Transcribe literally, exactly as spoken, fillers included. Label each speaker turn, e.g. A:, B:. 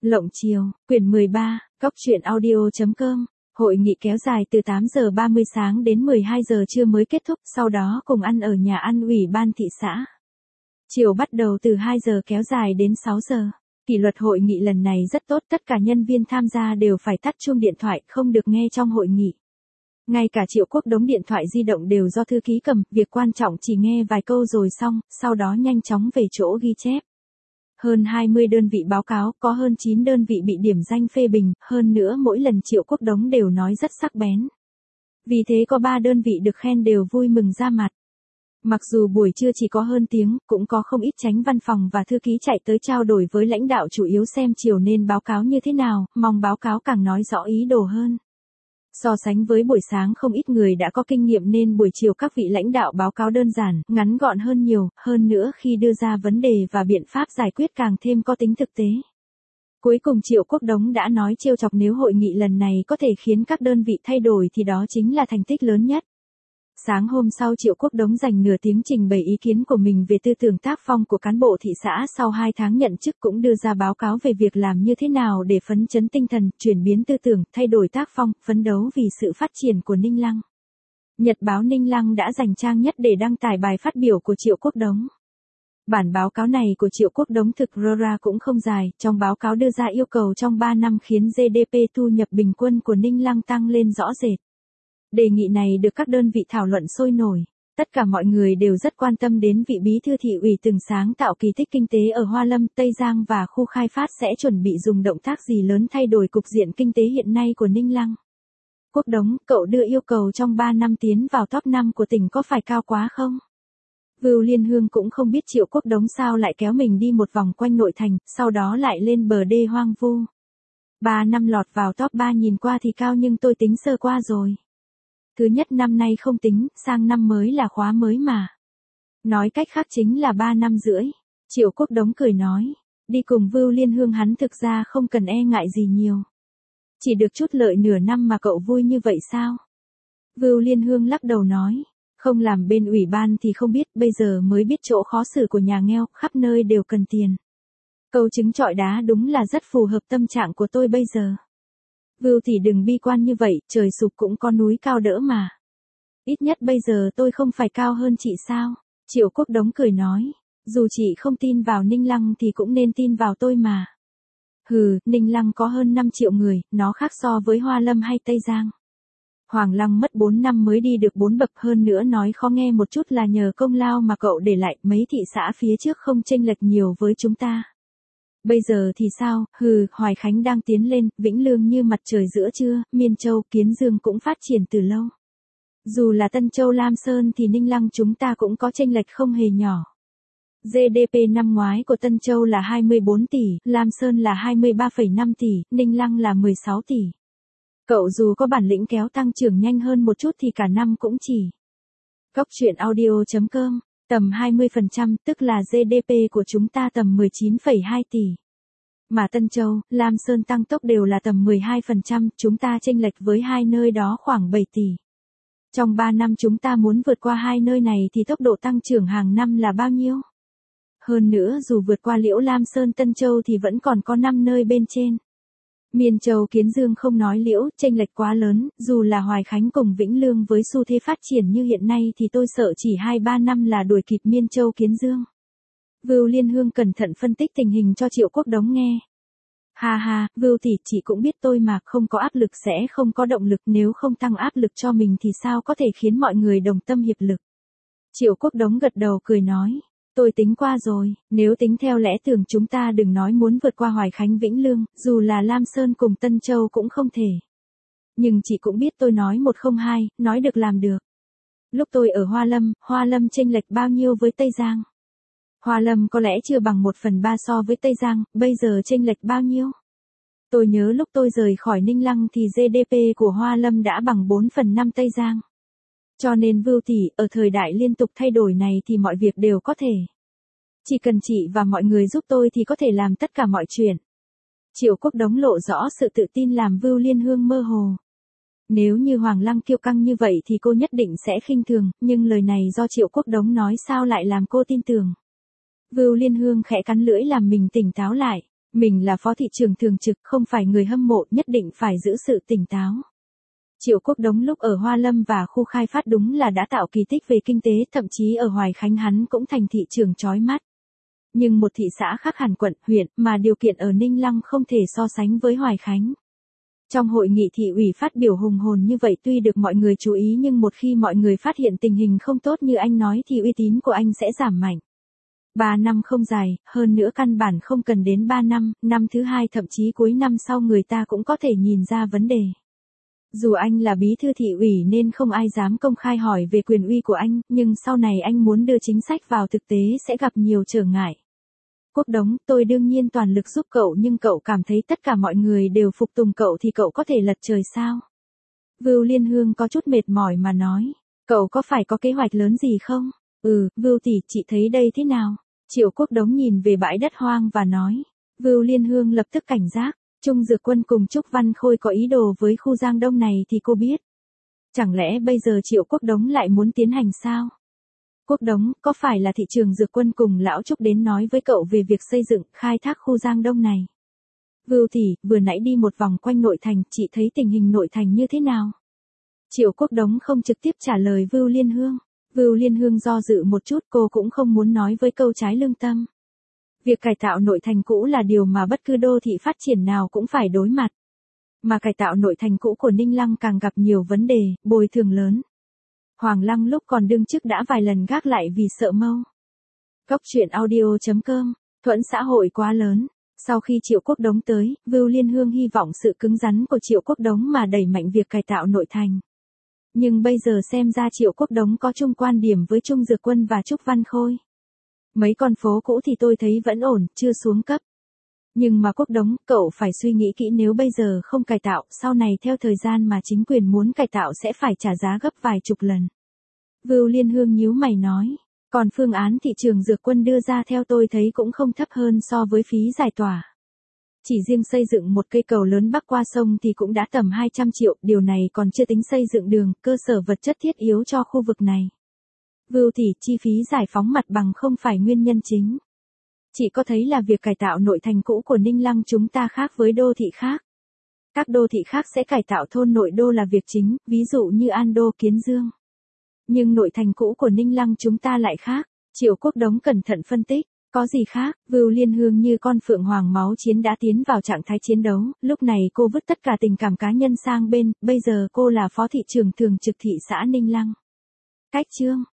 A: Lộng chiều, quyển mười ba, cóc truyện audio chấm com. Hội nghị kéo dài từ tám giờ ba mươi sáng đến mười hai giờ trưa mới kết thúc, sau đó cùng ăn ở nhà ăn ủy ban thị xã. Chiều bắt đầu từ hai giờ kéo dài đến sáu giờ. Kỷ luật hội nghị lần này rất tốt, tất cả nhân viên tham gia đều phải tắt chuông điện thoại, không được nghe trong hội nghị. Ngay cả Triệu Quốc Đống điện thoại di động đều do thư ký cầm, việc quan trọng chỉ nghe vài câu rồi xong, sau đó nhanh chóng về chỗ ghi chép. Hơn hai mươi đơn vị báo cáo, có hơn chín đơn vị bị điểm danh phê bình, hơn nữa mỗi lần Triệu Quốc Đống đều nói rất sắc bén. Vì thế có ba đơn vị được khen đều vui mừng ra mặt. Mặc dù buổi trưa chỉ có hơn tiếng, cũng có không ít chánh văn phòng và thư ký chạy tới trao đổi với lãnh đạo, chủ yếu xem chiều nên báo cáo như thế nào, mong báo cáo càng nói rõ ý đồ hơn. So sánh với buổi sáng không ít người đã có kinh nghiệm nên buổi chiều các vị lãnh đạo báo cáo đơn giản, ngắn gọn hơn nhiều, hơn nữa khi đưa ra vấn đề và biện pháp giải quyết càng thêm có tính thực tế. Cuối cùng Triệu Quốc Đống đã nói trêu chọc nếu hội nghị lần này có thể khiến các đơn vị thay đổi thì đó chính là thành tích lớn nhất. Sáng hôm sau Triệu Quốc Đống dành nửa tiếng trình bày ý kiến của mình về tư tưởng tác phong của cán bộ thị xã sau hai tháng nhận chức, cũng đưa ra báo cáo về việc làm như thế nào để phấn chấn tinh thần, chuyển biến tư tưởng, thay đổi tác phong, phấn đấu vì sự phát triển của Ninh Lăng. Nhật báo Ninh Lăng đã dành trang nhất để đăng tải bài phát biểu của Triệu Quốc Đống. Bản báo cáo này của Triệu Quốc Đống thực ra cũng không dài, trong báo cáo đưa ra yêu cầu trong ba năm khiến giê đê pê thu nhập bình quân của Ninh Lăng tăng lên rõ rệt. Đề nghị này được các đơn vị thảo luận sôi nổi. Tất cả mọi người đều rất quan tâm đến vị bí thư thị ủy từng sáng tạo kỳ tích kinh tế ở Hoa Lâm, Tây Giang và khu khai phát sẽ chuẩn bị dùng động tác gì lớn thay đổi cục diện kinh tế hiện nay của Ninh Lăng. Quốc Đống, cậu đưa yêu cầu trong ba năm tiến vào top năm của tỉnh có phải cao quá không? Vưu Liên Hương cũng không biết Triệu Quốc Đống sao lại kéo mình đi một vòng quanh nội thành, sau đó lại lên bờ đê hoang vu. Ba năm lọt vào top ba nhìn qua thì cao nhưng tôi tính sơ qua rồi. Thứ nhất năm nay không tính, sang năm mới là khóa mới mà. Nói cách khác chính là ba năm rưỡi. Triệu Quốc Đống cười nói, đi cùng Vưu Liên Hương hắn thực ra không cần e ngại gì nhiều. Chỉ được chút lợi nửa năm mà cậu vui như vậy sao? Vưu Liên Hương lắc đầu nói, không làm bên ủy ban thì không biết, bây giờ mới biết chỗ khó xử của nhà nghèo, khắp nơi đều cần tiền. Câu trứng trọi đá đúng là rất phù hợp tâm trạng của tôi bây giờ. Vưu thì đừng bi quan như vậy, trời sụp cũng có núi cao đỡ mà. Ít nhất bây giờ tôi không phải cao hơn chị sao? Triệu Quốc Đống cười nói, dù chị không tin vào Ninh Lăng thì cũng nên tin vào tôi mà. Hừ, Ninh Lăng có hơn năm triệu người, nó khác so với Hoa Lâm hay Tây Giang. Hoàng Lăng mất bốn năm mới đi được bốn bậc, hơn nữa nói khó nghe một chút là nhờ công lao mà cậu để lại, mấy thị xã phía trước không chênh lệch nhiều với chúng ta. Bây giờ thì sao, hừ, Hoài Khánh đang tiến lên, Vĩnh Lương như mặt trời giữa trưa, Miên Châu, Kiến Dương cũng phát triển từ lâu. Dù là Tân Châu Lam Sơn thì Ninh Lăng chúng ta cũng có chênh lệch không hề nhỏ. giê đê pê năm ngoái của Tân Châu là hai mươi bốn tỷ, Lam Sơn là hai mươi ba phẩy năm tỷ, Ninh Lăng là mười sáu tỷ. Cậu dù có bản lĩnh kéo tăng trưởng nhanh hơn một chút thì cả năm cũng chỉ. Cóc truyện audio chấm com. Tầm hai mươi phần trăm, tức là giê đê pê của chúng ta tầm mười chín phẩy hai tỷ. Mà Tân Châu, Lam Sơn tăng tốc đều là tầm mười hai phần trăm, chúng ta chênh lệch với hai nơi đó khoảng bảy tỷ. Trong ba năm chúng ta muốn vượt qua hai nơi này thì tốc độ tăng trưởng hàng năm là bao nhiêu? Hơn nữa dù vượt qua Liễu Lam Sơn Tân Châu thì vẫn còn có năm nơi bên trên. Miên Châu Kiến Dương không nói Liễu, chênh lệch quá lớn, dù là Hoài Khánh cùng Vĩnh Lương với xu thế phát triển như hiện nay thì tôi sợ chỉ hai ba năm là đuổi kịp Miên Châu Kiến Dương. Vưu Liên Hương cẩn thận phân tích tình hình cho Triệu Quốc Đống nghe. Ha ha, Vưu thì chị cũng biết tôi mà, không có áp lực sẽ không có động lực, nếu không tăng áp lực cho mình thì sao có thể khiến mọi người đồng tâm hiệp lực. Triệu Quốc Đống gật đầu cười nói. Tôi tính qua rồi, nếu tính theo lẽ thường chúng ta đừng nói muốn vượt qua Hoài Khánh Vĩnh Lương, dù là Lam Sơn cùng Tân Châu cũng không thể. Nhưng chị cũng biết tôi nói một không hai, nói được làm được. Lúc tôi ở Hoa Lâm, Hoa Lâm chênh lệch bao nhiêu với Tây Giang? Hoa Lâm có lẽ chưa bằng một phần ba so với Tây Giang, bây giờ chênh lệch bao nhiêu? Tôi nhớ lúc tôi rời khỏi Ninh Lăng thì giê đê pê của Hoa Lâm đã bằng bốn phần năm Tây Giang. Cho nên Vưu tỷ, ở thời đại liên tục thay đổi này thì mọi việc đều có thể. Chỉ cần chị và mọi người giúp tôi thì có thể làm tất cả mọi chuyện. Triệu Quốc Đống lộ rõ sự tự tin làm Vưu Liên Hương mơ hồ. Nếu như Hoàng Lăng kiêu căng như vậy thì cô nhất định sẽ khinh thường, nhưng lời này do Triệu Quốc Đống nói sao lại làm cô tin tưởng. Vưu Liên Hương khẽ cắn lưỡi làm mình tỉnh táo lại. Mình là phó thị trưởng thường trực, không phải người hâm mộ, nhất định phải giữ sự tỉnh táo. Triệu Quốc Đống lúc ở Hoa Lâm và khu khai phát đúng là đã tạo kỳ tích về kinh tế, thậm chí ở Hoài Khánh hắn cũng thành thị trưởng chói mắt. Nhưng một thị xã khác hẳn quận, huyện, mà điều kiện ở Ninh Lăng không thể so sánh với Hoài Khánh. Trong hội nghị thị ủy phát biểu hùng hồn như vậy tuy được mọi người chú ý nhưng một khi mọi người phát hiện tình hình không tốt như anh nói thì uy tín của anh sẽ giảm mạnh. Ba năm không dài, hơn nữa căn bản không cần đến ba năm, năm thứ hai thậm chí cuối năm sau người ta cũng có thể nhìn ra vấn đề. Dù anh là bí thư thị ủy nên không ai dám công khai hỏi về quyền uy của anh, nhưng sau này anh muốn đưa chính sách vào thực tế sẽ gặp nhiều trở ngại. Quốc Đống, tôi đương nhiên toàn lực giúp cậu nhưng cậu cảm thấy tất cả mọi người đều phục tùng cậu thì cậu có thể lật trời sao? Vưu Liên Hương có chút mệt mỏi mà nói, cậu có phải có kế hoạch lớn gì không? Ừ, Vưu tỷ, chị thấy đây thế nào? Triệu Quốc Đống nhìn về bãi đất hoang và nói, Vưu Liên Hương lập tức cảnh giác, Trung Dược Quân cùng Trúc Văn Khôi có ý đồ với khu Giang Đông này thì cô biết. Chẳng lẽ bây giờ Triệu Quốc Đống lại muốn tiến hành sao? Quốc Đống, có phải là thị trường Dược Quân cùng Lão Trúc đến nói với cậu về việc xây dựng, khai thác khu Giang Đông này? Vưu tỷ, vừa nãy đi một vòng quanh nội thành, chị thấy tình hình nội thành như thế nào? Triệu Quốc Đống không trực tiếp trả lời Vưu Liên Hương. Vưu Liên Hương do dự một chút, cô cũng không muốn nói với câu trái lương tâm. Việc cải tạo nội thành cũ là điều mà bất cứ đô thị phát triển nào cũng phải đối mặt. Mà cải tạo nội thành cũ của Ninh Lăng càng gặp nhiều vấn đề, bồi thường lớn. Hoàng Lăng lúc còn đương chức đã vài lần gác lại vì sợ mâu. Góc truyện audio chấm com, thuẫn xã hội quá lớn. Sau khi Triệu Quốc Đống tới, Vưu Liên Hương hy vọng sự cứng rắn của Triệu Quốc Đống mà đẩy mạnh việc cải tạo nội thành. Nhưng bây giờ xem ra Triệu Quốc Đống có chung quan điểm với Trung Dược Quân và Trúc Văn Khôi. Mấy con phố cũ thì tôi thấy vẫn ổn, chưa xuống cấp. Nhưng mà Quốc Đống, cậu phải suy nghĩ kỹ nếu bây giờ không cải tạo, sau này theo thời gian mà chính quyền muốn cải tạo sẽ phải trả giá gấp vài chục lần. Vưu Liên Hương nhíu mày nói, còn phương án thị trường Dược Quân đưa ra theo tôi thấy cũng không thấp hơn so với phí giải tỏa. Chỉ riêng xây dựng một cây cầu lớn bắc qua sông thì cũng đã tầm hai trăm triệu, điều này còn chưa tính xây dựng đường, cơ sở vật chất thiết yếu cho khu vực này. Vưu tỷ, chi phí giải phóng mặt bằng không phải nguyên nhân chính. Chị có thấy là việc cải tạo nội thành cũ của Ninh Lăng chúng ta khác với đô thị khác. Các đô thị khác sẽ cải tạo thôn nội đô là việc chính, ví dụ như An Đô, Kiến Dương. Nhưng nội thành cũ của Ninh Lăng chúng ta lại khác. Triệu Quốc Đống cẩn thận phân tích, có gì khác? Vưu Liên Hương như con phượng hoàng máu chiến đã tiến vào trạng thái chiến đấu, lúc này cô vứt tất cả tình cảm cá nhân sang bên, bây giờ cô là phó thị trưởng thường trực thị xã Ninh Lăng. Cách chương